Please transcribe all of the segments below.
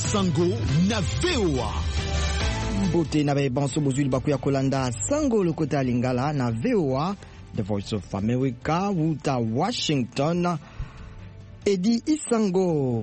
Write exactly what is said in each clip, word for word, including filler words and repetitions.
Sango na V O A. Mbote na bebanso bozuli bakuya kolanda Sango lokota lingala na V O A, The Voice of America, wuta Washington. Edi Isango.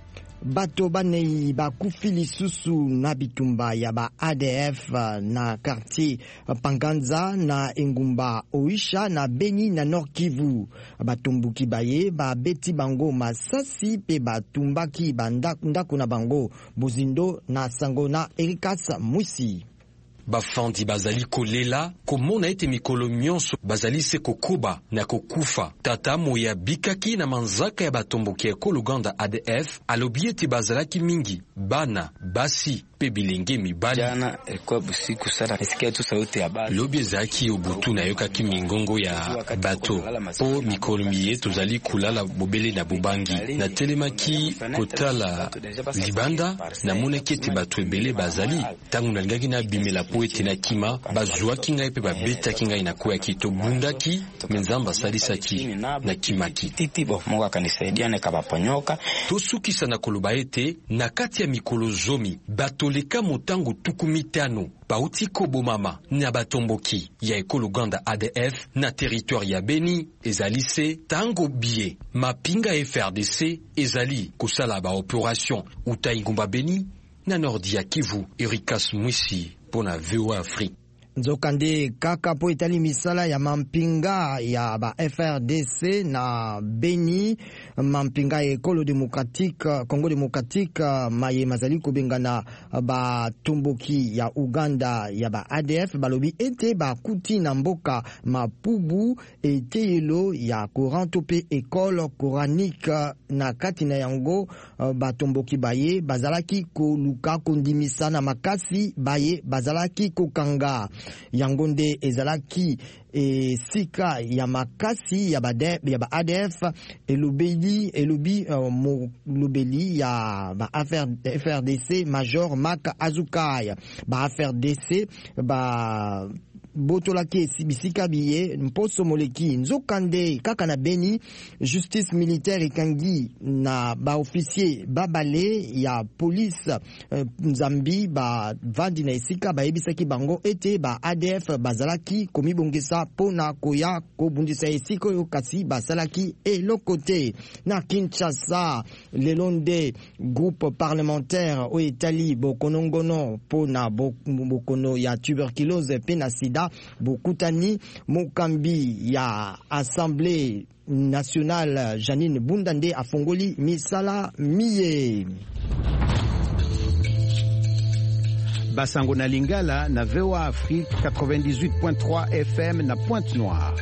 Bato banei bakufi lisusu na bitumba ya ba A D F na quartier Panganza na Engumba Oisha na Beni na Nord Kivu. Batumbuki baye ba beti bango masasi pe batumbaki bandako na bango Bozindo na Sango na Erikas Mwisi. Bafandi bazali kolela komona ete mikolo nyonso bazali se kokuba na kokufa. Tata moya bikaki na manzaka ya batomboki ekolo Uganda A D F alobi ete bazalaki mingi bana basi pe bilenge mibali. Jana ekwa busiku sana nisikia tu sauti ya bali. Lobi ezaki obutu na yokaki mingongo ya bato po mikolo miye tozali kulala bobele na bubangi. Na telemaki kotala libanda na monaki ete bato ebele bazali tangu nalingaki na bimela po ete na kima bazwaki ngai pe babetaki ngai na koya kito bundaki menzamba salisaki na kimaki. Titibo Mungu akanisaidia nikabaponyoka. Tosukisa na koloba ete na kati ya mikolo zomi batoleka motango tuku mitano bauti kobomama na batomboki ya ekolo Uganda A D F na territoire ya Beni ezali se tango bie mapinga F R D C ezali kosala ba operation uta Ingumba Beni na Nordi ya Kivu. Erikas Mwisi pona V O A Afrique. Nzokande kaka po etali misala ya mampinga ya ba F R D C na Beni, mampinga ya ekolo demokratique Congo demokratique maye mazali kobengana ba tumboki ya Uganda ya ba A D F balobi ete ba kuti na mboka mapubu ete yelo ya Coranto pe ekolo coranique na kati na yango ba tumboki baye bazalaki koluka kondimisa na makasi baye bazalaki kokanga yangonde ezalaki e sika ya makasi ya ba ya ba A D F elobeli elobi uh, mo lobeli ya ba F R D C Major Mak Azukaya ba F R D C ba botolaki bisika biye mposo moleki nzokande kaka na Beni justice militaire ekangi na ba officier babale ya police uh, Nzambi ba vandi na esika ba ebisaki bango ete ba A D F bazalaki komibongesa pona koya kobundisa esika yo kasi basalaki elokote na Kinshasa lelonde groupe parlementaire o etali bokonongono pona bokono ya tuberculose pe na sida bokutani mokambi ya Assemblée nationale Janine Bundande afongoli misala miye. Basango na Lingala na V O A Afrique quatre-vingt-dix-huit point trois F M na Pointe-Noire.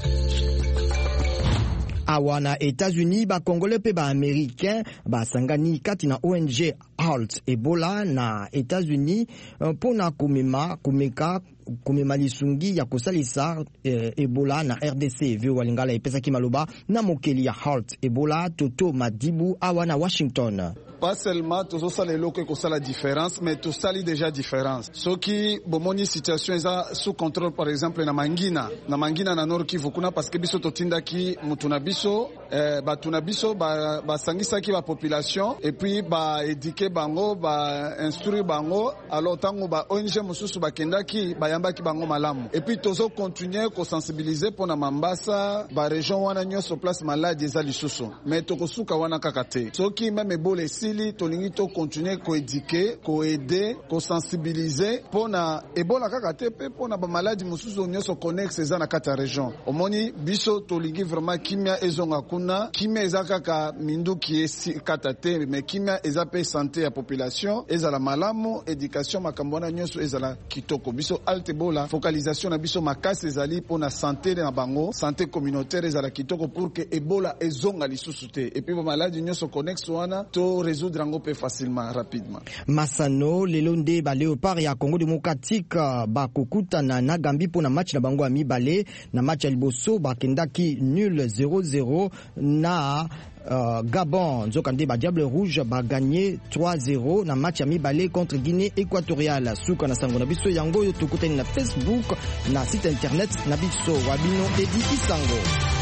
Awana États-Unis ba Congolais pe ba Américain ba sangani kati na O N G Halt Ebola na États-Unis pona kumema kumeka kumema lisungi ya kosalisa eh, Ebola na R D C. V O A Lingala epesaki maloba na mokeli ya Halt Ebola Toto Madibu awana Washington. Pas seulement tous ça les locaux que ça la différence mais tout ça déjà différence. Ce qui bomoni situation est sous contrôle par exemple na Mangina na Mangina na Nord Kivu kuna parce que biso totinda ki mutuna biso eh, ba tuna biso ba, ba sangisa ki ba population et puis ba éduquer bango ba instruire bango alors tango ba O N G mususu ba kenda ki ba yamba ki bango malamu et puis tozo continuer ko sensibiliser pour na Mambasa ba région wana nyoso place malade za lisusu mais tokosuka wana kakate ce qui même ebole sili tolingi to continuer ko éduquer ko aider ko sensibiliser pona ebola kakate pe pona ba maladie mususu nyoso connect za na kata région omoni biso tolingi vraiment kimia ezonga kuna kimia ezaka ka mindu ki esi katate mais kimia ezape santé ya population ezala malamu éducation makambona nyoso ezala kitoko biso altebola focalisation na biso makasi ezali pona santé na bango santé communautaire ezala kitoko pour que ebola ezonga lisusu te et puis ba maladie nyoso connect wana to résoudre rango pe facilement rapidement. Masano lelonde ba Léopard ya Congo démocratique ba kokuta na Nagambi pona match na bango ami balé na match ya liboso ba kendaki nul zéro zéro na Uh, Gabon. Nzokande ba Diable Rouge ba gagné trois zéro na match ya mibale contre Guinée équatoriale. Suka na sango na biso yango yo tokutani na Facebook na site internet na biso wabino Edi Isango.